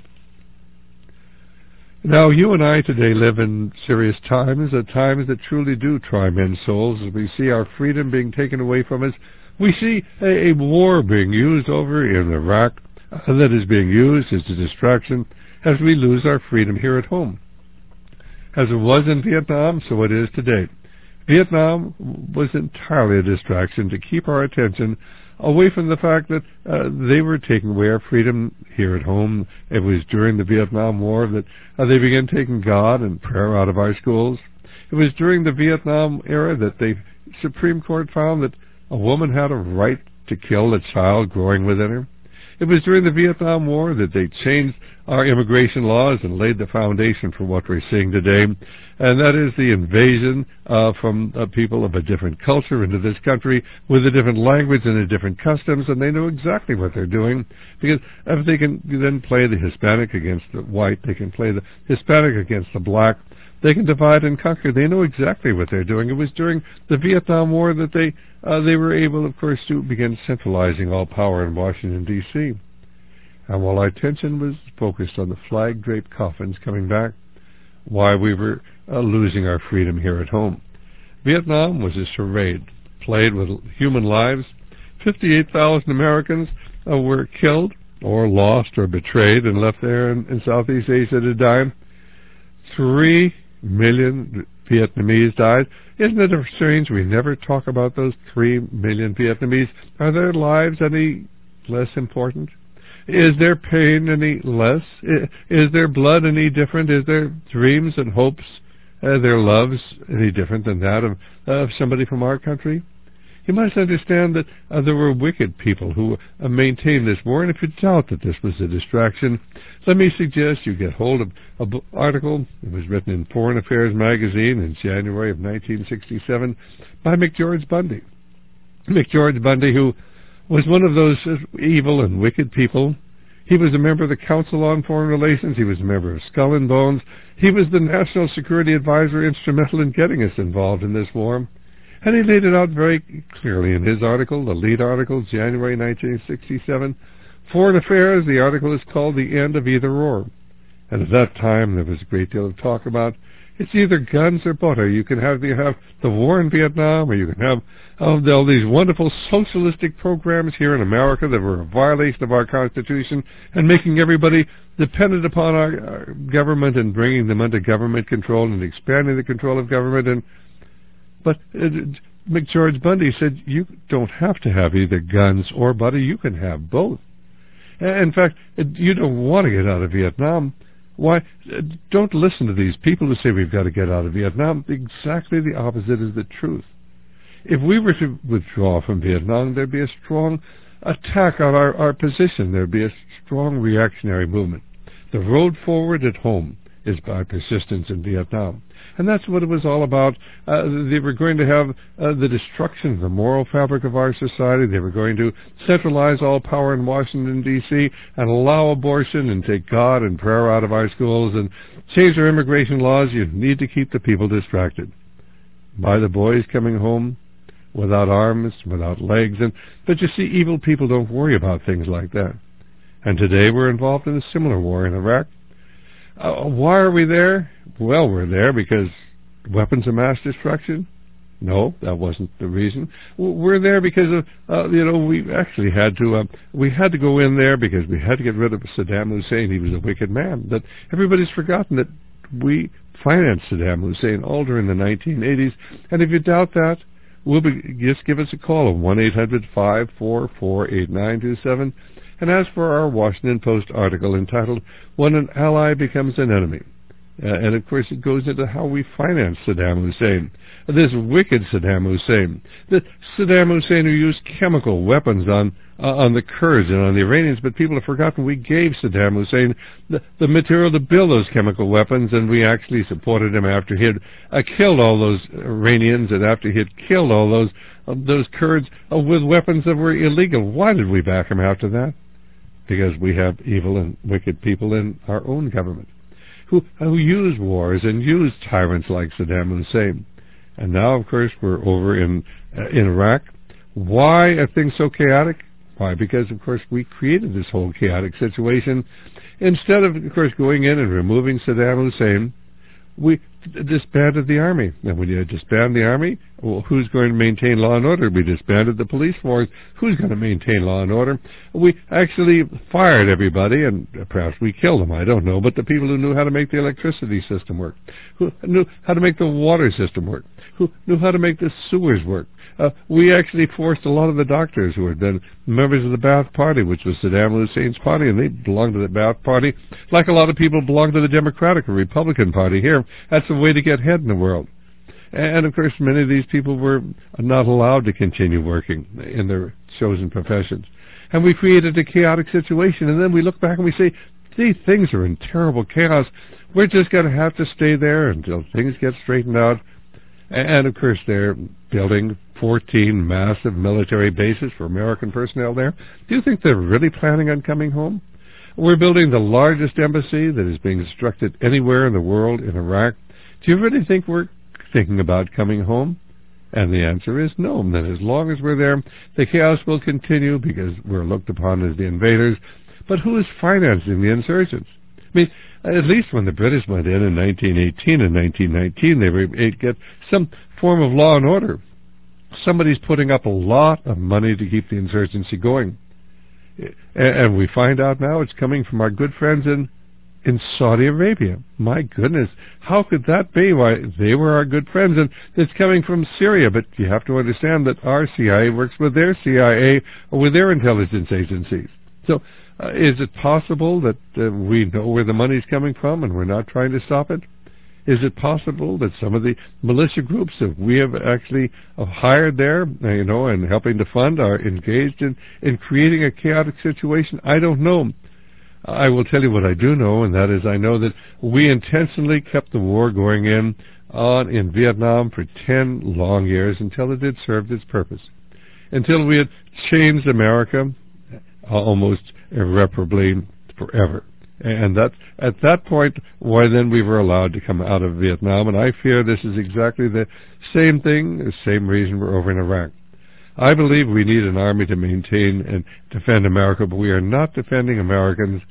Now, you and I today live in serious times, at times that truly do try men's souls, as we see our freedom being taken away from us. We see a war being used over in Iraq that is being used as a distraction as we lose our freedom here at home. As it was in Vietnam, so it is today. Vietnam was entirely a distraction to keep our attention away from the fact that they were taking away our freedom here at home. It was during the Vietnam War that they began taking God and prayer out of our schools. It was during the Vietnam era that the Supreme Court found that a woman had a right to kill a child growing within her. It was during the Vietnam War that they changed our immigration laws and laid the foundation for what we're seeing today, and that is the invasion from people of a different culture into this country with a different language and a different customs, and they know exactly what they're doing, because if they can then play the Hispanic against the white, they can play the Hispanic against the black, they can divide and conquer. They know exactly what they're doing. It was during the Vietnam War that they were able, of course, to begin centralizing all power in Washington, D.C. And while our attention was focused on the flag-draped coffins coming back, why we were losing our freedom here at home. Vietnam was a charade played with human lives. 58,000 Americans were killed or lost or betrayed and left there in Southeast Asia to die. 3 million Vietnamese died. Isn't it strange we never talk about those 3 million Vietnamese? Are their lives any less important? Is their pain any less? Is their blood any different? Is their dreams and hopes, their loves any different than that of somebody from our country? You must understand that there were wicked people who maintained this war, and if you doubt that this was a distraction, let me suggest you get hold of an article. It was written in Foreign Affairs magazine in January of 1967 by McGeorge Bundy. McGeorge Bundy, who was one of those evil and wicked people. He was a member of the Council on Foreign Relations. He was a member of Skull and Bones. He was the National Security Advisor instrumental in getting us involved in this war. And he laid it out very clearly in his article, the lead article, January 1967. Foreign Affairs, the article is called The End of Either Or. And at that time, there was a great deal of talk about it's either guns or butter. You can have the war in Vietnam, or you can have all these wonderful socialistic programs here in America that were a violation of our Constitution and making everybody dependent upon our government and bringing them under government control and expanding the control of government. But McGeorge Bundy said you don't have to have either guns or butter. You can have both. In fact, you don't want to get out of Vietnam. Why? Don't listen to these people who say we've got to get out of Vietnam. Exactly the opposite is the truth. If we were to withdraw from Vietnam, there'd be a strong attack on our position. There'd be a strong reactionary movement. The road forward at home is by persistence in Vietnam. And that's what it was all about. They were going to have the destruction of the moral fabric of our society. They were going to centralize all power in Washington, D.C., and allow abortion and take God and prayer out of our schools and change our immigration laws. You need to keep the people distracted by the boys coming home without arms, without legs. But you see, evil people don't worry about things like that. And today we're involved in a similar war in Iraq. Why are we there? Well, we're there because weapons of mass destruction? No, that wasn't the reason. We're there because of, we actually had to go in there because we had to get rid of Saddam Hussein. He was a wicked man. That everybody's forgotten that we financed Saddam Hussein all during the 1980s. And if you doubt that, just give us a call at 1-800-544-8927 and ask for our Washington Post article entitled, When an Ally Becomes an Enemy. And of course it goes into how we financed Saddam Hussein. This wicked Saddam Hussein. The Saddam Hussein who used chemical weapons on the Kurds and on the Iranians, but people have forgotten we gave Saddam Hussein the material to build those chemical weapons, and we actually supported him after he had killed all those Iranians and after he had killed all those Kurds with weapons that were illegal. Why did we back him after that? Because we have evil and wicked people in our own government who use wars and use tyrants like Saddam Hussein. And now, of course, we're over in Iraq. Why are things so chaotic? Why? Because, of course, we created this whole chaotic situation. Instead of course, going in and removing Saddam Hussein, we disbanded the army. And when you disband the army, well, who's going to maintain law and order? We disbanded the police force. Who's going to maintain law and order? We actually fired everybody, and perhaps we killed them, I don't know, but the people who knew how to make the electricity system work, who knew how to make the water system work, who knew how to make the sewers work. We actually forced a lot of the doctors who had been members of the Ba'ath Party, which was Saddam Hussein's party, and they belonged to the Ba'ath Party, like a lot of people belong to the Democratic or Republican Party here. That's the way to get ahead in the world. And, of course, many of these people were not allowed to continue working in their chosen professions. And we created a chaotic situation, and then we look back and we say, these things are in terrible chaos. We're just going to have to stay there until things get straightened out. And, of course, they're building 14 massive military bases for American personnel there. Do you think they're really planning on coming home? We're building the largest embassy that is being constructed anywhere in the world in Iraq. Do you really think we're thinking about coming home? And the answer is no. And then as long as we're there, the chaos will continue because we're looked upon as the invaders. But who is financing the insurgents? I mean, at least when the British went in 1918 and 1919, they were able to get some form of law and order. Somebody's putting up a lot of money to keep the insurgency going. And we find out now it's coming from our good friends in Saudi Arabia. My goodness, how could that be? Why, they were our good friends, and it's coming from Syria. But you have to understand that our CIA works with their CIA or with their intelligence agencies. So is it possible that we know where the money's coming from and we're not trying to stop it? Is it possible that some of the militia groups that we have actually hired there, and helping to fund are engaged in creating a chaotic situation? I don't know. I will tell you what I do know, and that is I know that we intentionally kept the war going in Vietnam for 10 long years until it had served its purpose, until we had changed America almost irreparably forever. And that at that point, why then we were allowed to come out of Vietnam, and I fear this is exactly the same thing, the same reason we're over in Iraq. I believe we need an army to maintain and defend America, but we are not defending Americans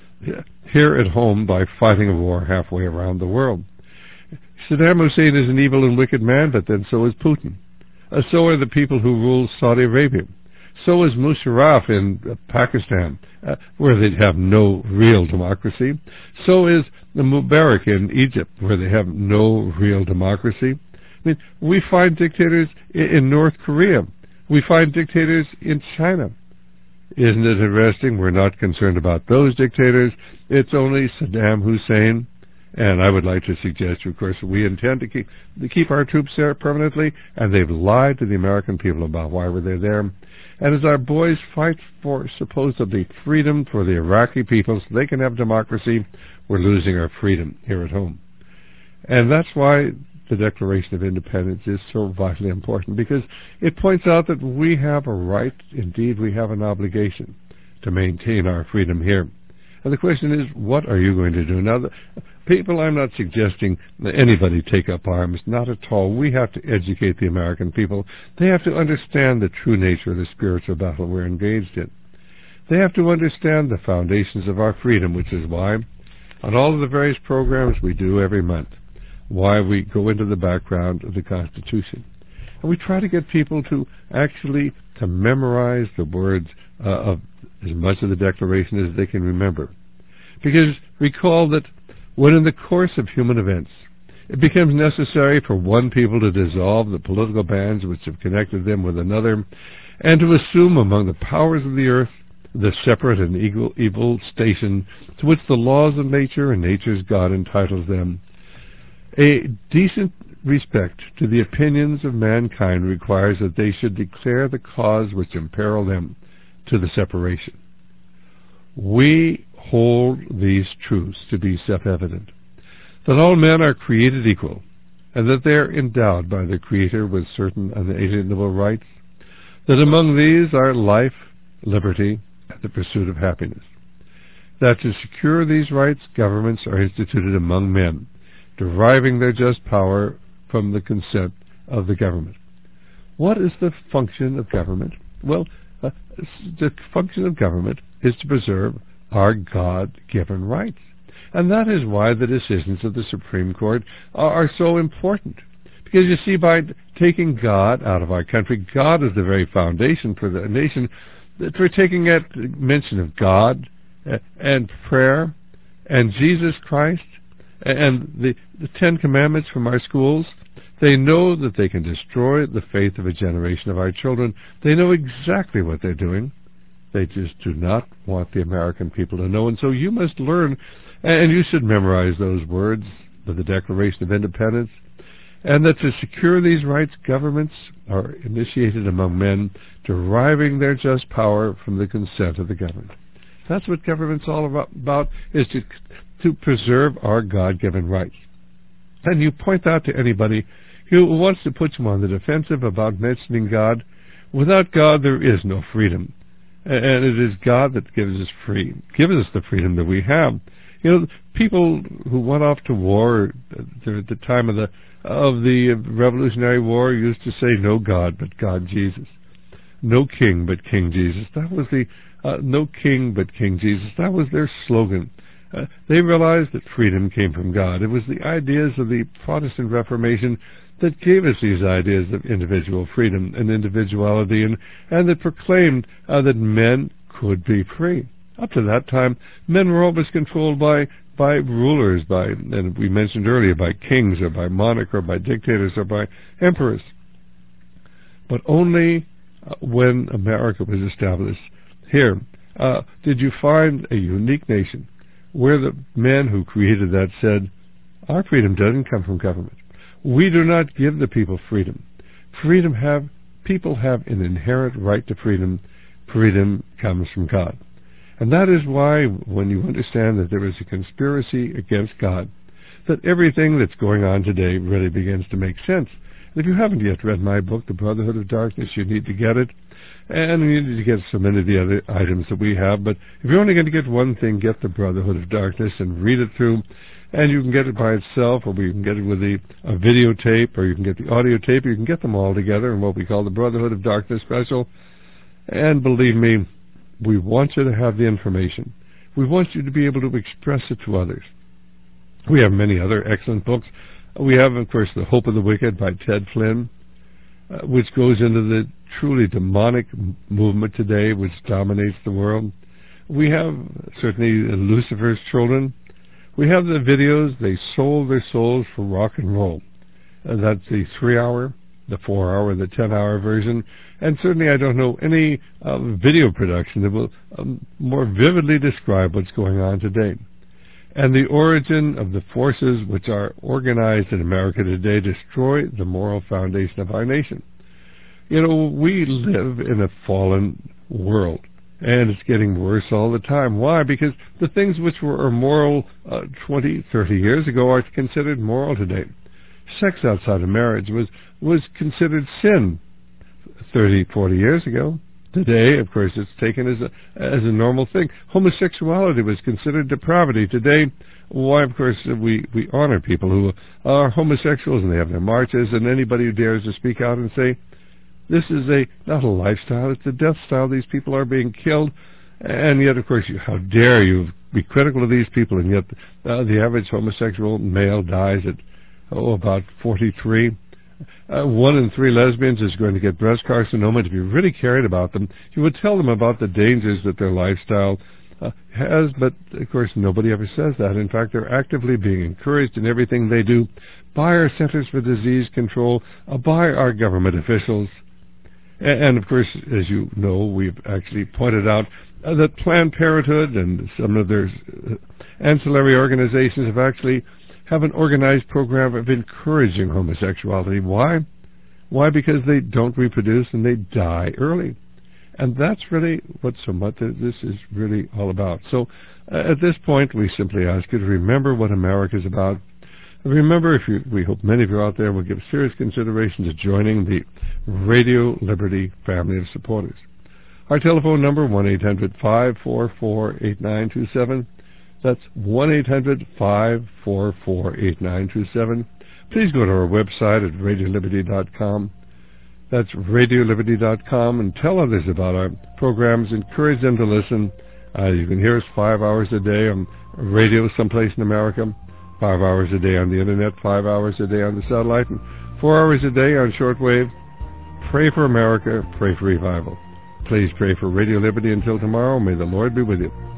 here at home by fighting a war halfway around the world. Saddam Hussein is an evil and wicked man, but then so is Putin. So are the people who rule Saudi Arabia. So is Musharraf in Pakistan, where they have no real democracy. So is the Mubarak in Egypt, where they have no real democracy. I mean, we find dictators in North Korea. We find dictators in China. Isn't it interesting? We're not concerned about those dictators. It's only Saddam Hussein. And I would like to suggest, of course, we intend to keep our troops there permanently, and they've lied to the American people about why they're there. And as our boys fight for supposedly freedom for the Iraqi people so they can have democracy, we're losing our freedom here at home. And that's why the Declaration of Independence is so vitally important, because it points out that we have a right, indeed we have an obligation, to maintain our freedom here. And the question is, what are you going to do? Now, people, I'm not suggesting that anybody take up arms, not at all. We have to educate the American people. They have to understand the true nature of the spiritual battle we're engaged in. They have to understand the foundations of our freedom, which is why, on all of the various programs we do every month, why we go into the background of the Constitution. And we try to get people to actually to memorize the words of as much of the Declaration as they can remember. Because recall that when in the course of human events it becomes necessary for one people to dissolve the political bands which have connected them with another, and to assume among the powers of the earth the separate and evil station to which the laws of nature and nature's God entitles them, a decent respect to the opinions of mankind requires that they should declare the cause which imperil them to the separation. We hold these truths to be self-evident, that all men are created equal, and that they are endowed by the Creator with certain unalienable rights, that among these are life, liberty, and the pursuit of happiness. That to secure these rights, governments are instituted among men, deriving their just power from the consent of the government. What is the function of government? Well, the function of government is to preserve our God-given rights. And that is why the decisions of the Supreme Court are so important. Because you see, by taking God out of our country, God is the very foundation for the nation. For taking that mention of God and prayer and Jesus Christ and the Ten Commandments from our schools, they know that they can destroy the faith of a generation of our children. They know exactly what they're doing. They just do not want the American people to know. And so you must learn, and you should memorize those words of the Declaration of Independence, and that to secure these rights, governments are initiated among men, deriving their just power from the consent of the government. That's what government's all about, is to preserve our God-given rights. And you point out to anybody who wants to put you on the defensive about mentioning God, without God there is no freedom. And it is God that gives us the freedom that we have. You know, people who went off to war at the time of the Revolutionary War used to say, no God but God Jesus. No king but King Jesus. That was no king but King Jesus. That was their slogan. They realized that freedom came from God. It was the ideas of the Protestant Reformation that gave us these ideas of individual freedom and individuality, and that proclaimed that men could be free. Up to that time, men were always controlled by rulers, and we mentioned earlier, by kings or by monarchs or by dictators or by emperors. But only when America was established here did you find a unique nation where the men who created that said, our freedom doesn't come from government. We do not give the people freedom. People have an inherent right to freedom. Freedom comes from God. And that is why, when you understand that there is a conspiracy against God, that everything that's going on today really begins to make sense. And if you haven't yet read my book, The Brotherhood of Darkness, you need to get it. And you need to get so many of the other items that we have. But if you're only going to get one thing, get The Brotherhood of Darkness and read it through. And you can get it by itself, or you can get it with a videotape, or you can get the audio tape. You can get them all together in what we call the Brotherhood of Darkness special. And believe me, we want you to have the information. We want you to be able to express it to others. We have many other excellent books. We have, of course, The Hope of the Wicked by Ted Flynn, which goes into the truly demonic movement today, which dominates the world. We have, certainly, Lucifer's Children. We have the videos, They Sold Their Souls for Rock and Roll. That's the 3-hour, the 4-hour, the 10-hour version. And certainly I don't know any video production that will more vividly describe what's going on today. And the origin of the forces which are organized in America today destroy the moral foundation of our nation. You know, we live in a fallen world, and it's getting worse all the time. Why? Because the things which were immoral 20, 30 years ago are considered moral today. Sex outside of marriage was considered sin 30, 40 years ago. Today, of course, it's taken as a normal thing. Homosexuality was considered depravity. Today, why, of course, we honor people who are homosexuals, and they have their marches, and anybody who dares to speak out and say, this is not a lifestyle, it's a death style. These people are being killed. And yet, of course, how dare you be critical of these people, and yet the average homosexual male dies at, about 43. 1 in 3 lesbians is going to get breast carcinoma. If you really cared about them, you would tell them about the dangers that their lifestyle has, but of course nobody ever says that. In fact, they're actively being encouraged in everything they do by our Centers for Disease Control, by our government officials. And of course, as you know, we've actually pointed out that Planned Parenthood and some of their ancillary organizations have an organized program of encouraging homosexuality. Why? Why? Because they don't reproduce and they die early. And that's really what so much of this is really all about. So at this point, we simply ask you to remember what America is about. Remember, we hope many of you out there will give serious consideration to joining the Radio Liberty family of supporters. Our telephone number, 1-800-544-8927. That's 1-800-544-8927. Please go to our website at radioliberty.com. That's radioliberty.com, and tell others about our programs. Encourage them to listen. You can hear us 5 hours a day on radio someplace in America, 5 hours a day on the Internet, 5 hours a day on the satellite, and 4 hours a day on shortwave. Pray for America. Pray for revival. Please pray for Radio Liberty. Until tomorrow, may the Lord be with you.